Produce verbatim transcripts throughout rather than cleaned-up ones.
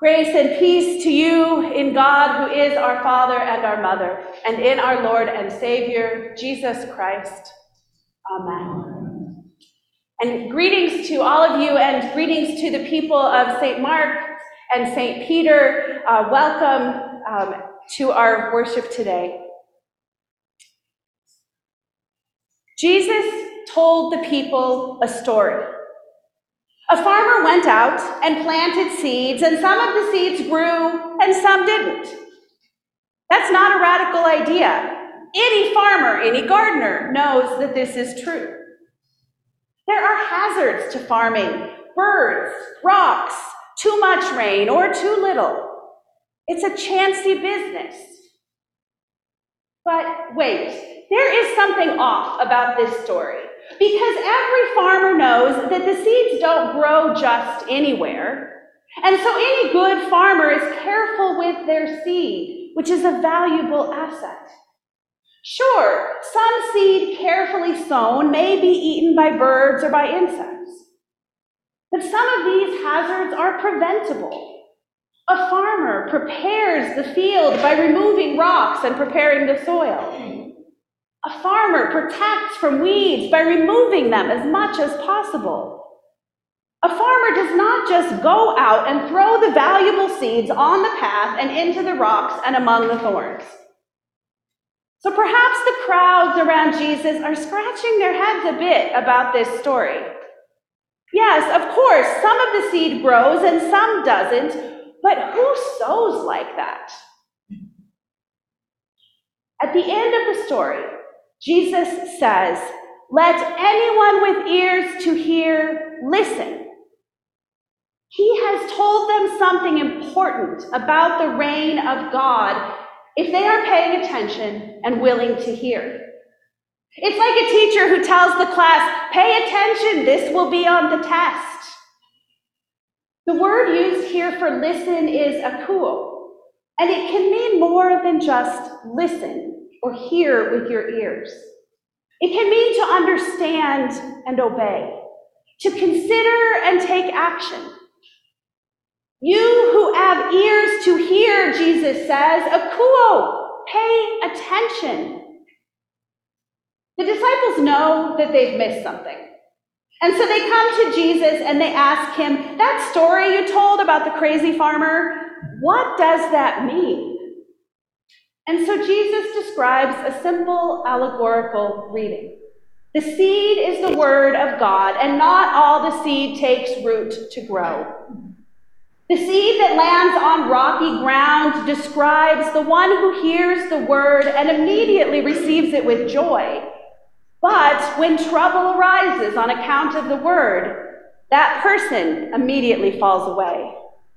Grace and peace to you in God, who is our Father and our Mother, and in our Lord and Savior, Jesus Christ. Amen. And greetings to all of you, and greetings to the people of Saint Mark and Saint Peter. Uh, welcome um, to our worship today. Jesus told the people a story. A farmer went out and planted seeds, and some of the seeds grew and some didn't. That's not a radical idea. Any farmer, any gardener knows that this is true. There are hazards to farming: birds, rocks, too much rain or too little. It's a chancy business. But wait, there is something off about this story. Because every farmer knows that the seeds don't grow just anywhere. And so any good farmer is careful with their seed, which is a valuable asset. Sure, some seed carefully sown may be eaten by birds or by insects. But some of these hazards are preventable. A farmer prepares the field by removing rocks and preparing the soil. A farmer protects from weeds by removing them as much as possible. A farmer does not just go out and throw the valuable seeds on the path and into the rocks and among the thorns. So perhaps the crowds around Jesus are scratching their heads a bit about this story. Yes, of course, some of the seed grows and some doesn't, but who sows like that? At the end of the story, Jesus says, "Let anyone with ears to hear listen." He has told them something important about the reign of God if they are paying attention and willing to hear. It's like a teacher who tells the class, "Pay attention, this will be on the test." The word used here for listen is akuo, and it can mean more than just listen or hear with your ears. It can mean to understand and obey, to consider and take action. You who have ears to hear, Jesus says, akuo, pay attention. The disciples know that they've missed something. And so they come to Jesus and they ask him, "That story you told about the crazy farmer, what does that mean?" And so Jesus describes a simple allegorical reading. The seed is the word of God, and not all the seed takes root to grow. The seed that lands on rocky ground describes the one who hears the word and immediately receives it with joy. But when trouble arises on account of the word, that person immediately falls away.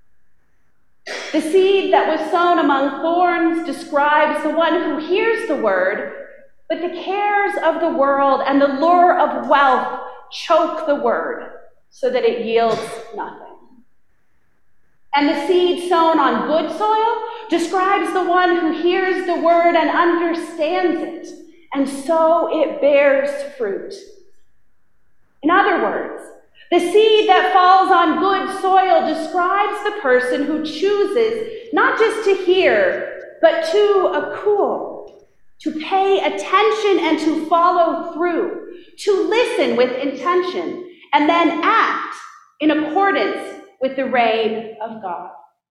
The seed that was sown among thorns describes the one who hears the word, but the cares of the world and the lure of wealth choke the word so that it yields nothing. And the seed sown on good soil describes the one who hears the word and understands it, and so it bears fruit. In other words, the seed that falls on good soil describes the person who chooses not just to hear, but to akuo, to pay attention and to follow through, to listen with intention, and then act in accordance with the reign of God.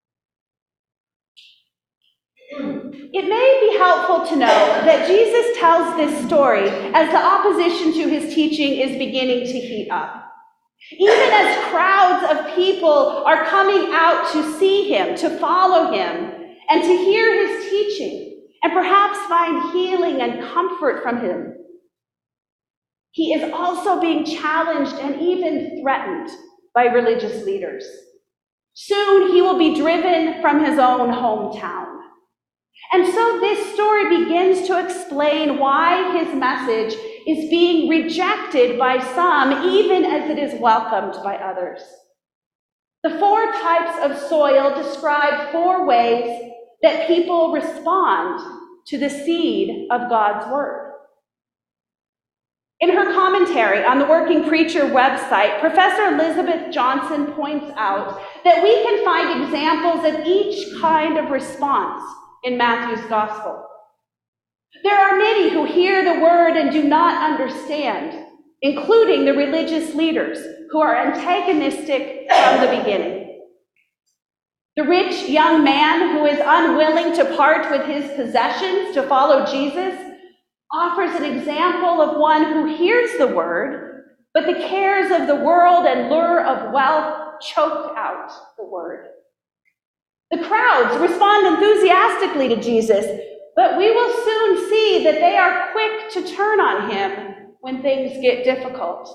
It may be helpful to know that Jesus tells this story as the opposition to his teaching is beginning to heat up. Even as crowds of people are coming out to see him, to follow him, and to hear his teaching, and perhaps find healing and comfort from him, he is also being challenged and even threatened by religious leaders. Soon he will be driven from his own hometown. And so this story begins to explain why his message is being rejected by some, even as it is welcomed by others. The four types of soil describe four ways that people respond to the seed of God's word. In her commentary on the Working Preacher website, Professor Elizabeth Johnson points out that we can find examples of each kind of response in Matthew's gospel. There are many who hear the word and do not understand, including the religious leaders who are antagonistic from the beginning. The rich young man who is unwilling to part with his possessions to follow Jesus offers an example of one who hears the word, but the cares of the world and lure of wealth choke out the word. The crowds respond enthusiastically to Jesus, but we will soon see that they are quick to turn on him when things get difficult.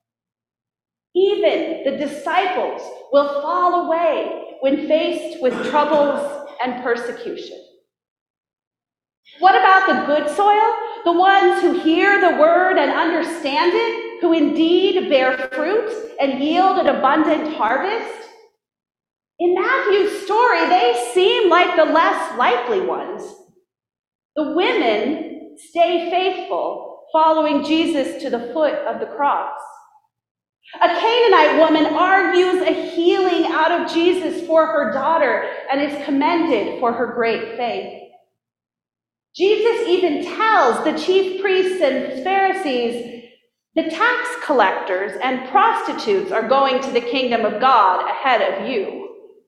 Even the disciples will fall away when faced with troubles and persecution. What about the good soil? The ones who hear the word and understand it, who indeed bear fruit and yield an abundant harvest? In Matthew's story, they seem like the less likely ones. The women stay faithful, following Jesus to the foot of the cross. A Canaanite woman argues a healing out of Jesus for her daughter and is commended for her great faith. Jesus even tells the chief priests and Pharisees, the tax collectors and prostitutes are going to the kingdom of God ahead of you.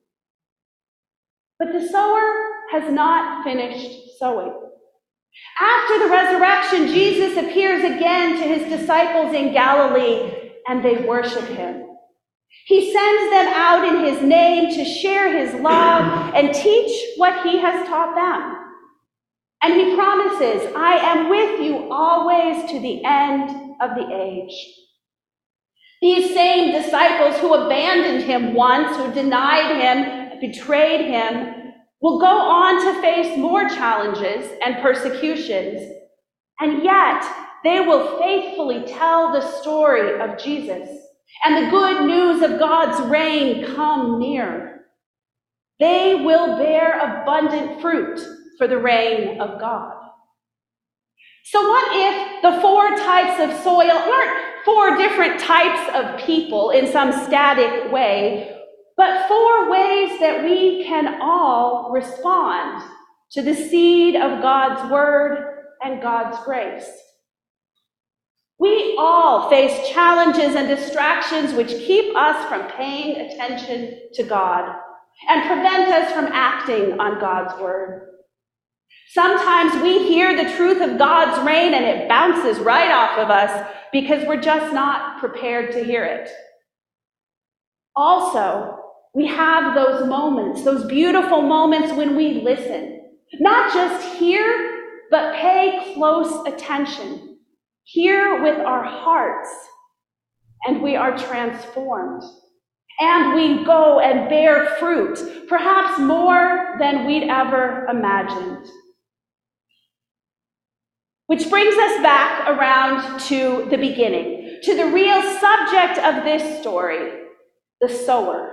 But the sower has not finished sowing. After the resurrection, Jesus appears again to his disciples in Galilee, and they worship him. He sends them out in his name to share his love and teach what he has taught them. And he promises, I am with you always to the end of the age. These same disciples who abandoned him once, who denied him, betrayed him, will go on to face more challenges and persecutions, and yet they will faithfully tell the story of Jesus and the good news of God's reign come near. They will bear abundant fruit for the reign of God. So what if the four types of soil aren't four different types of people in some static way, but four ways that we can all respond to the seed of God's word and God's grace? We all face challenges and distractions which keep us from paying attention to God and prevent us from acting on God's word. Sometimes we hear the truth of God's reign and it bounces right off of us because we're just not prepared to hear it. Also, we have those moments, those beautiful moments when we listen. Not just hear, but pay close attention. Hear with our hearts, and we are transformed. And we go and bear fruit, perhaps more than we'd ever imagined. Which brings us back around to the beginning, to the real subject of this story, the sower.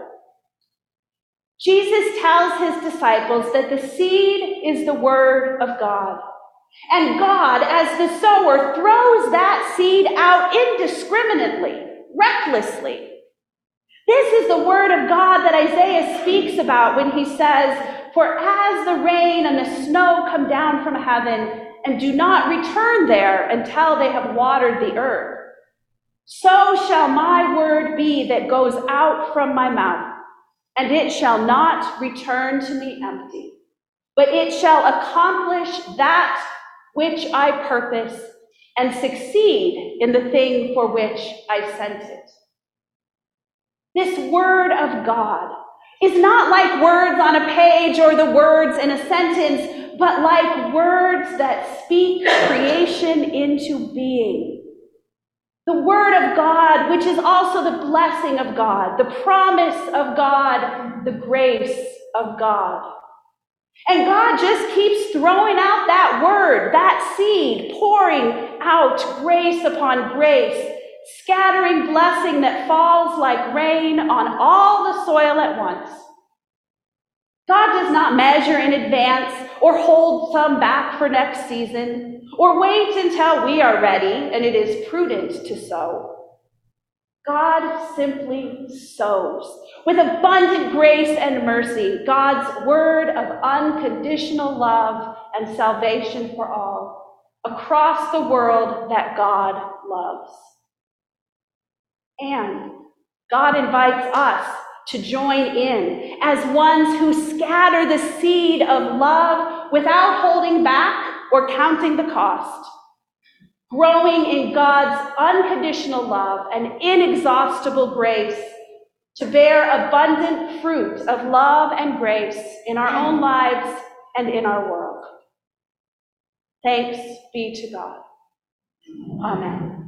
Jesus tells his disciples that the seed is the word of God. And God, as the sower, throws that seed out indiscriminately, recklessly. This is the word of God that Isaiah speaks about when he says, "For as the rain and the snow come down from heaven and do not return there until they have watered the earth, so shall my word be that goes out from my mouth. And it shall not return to me empty, but it shall accomplish that which I purpose and succeed in the thing for which I sent it." This word of God is not like words on a page or the words in a sentence, but like words that speak creation into being. The word of God, which is also the blessing of God, the promise of God, the grace of God. And God just keeps throwing out that word, that seed, pouring out grace upon grace, scattering blessing that falls like rain on all the soil at once. God does not not measure in advance or hold some back for next season or wait until we are ready and it is prudent to sow. God simply sows. With abundant grace and mercy, God's word of unconditional love and salvation for all across the world that God loves. And God invites us to join in as ones who scatter the seed of love without holding back or counting the cost, growing in God's unconditional love and inexhaustible grace to bear abundant fruit of love and grace in our own lives and in our world. Thanks be to God. Amen.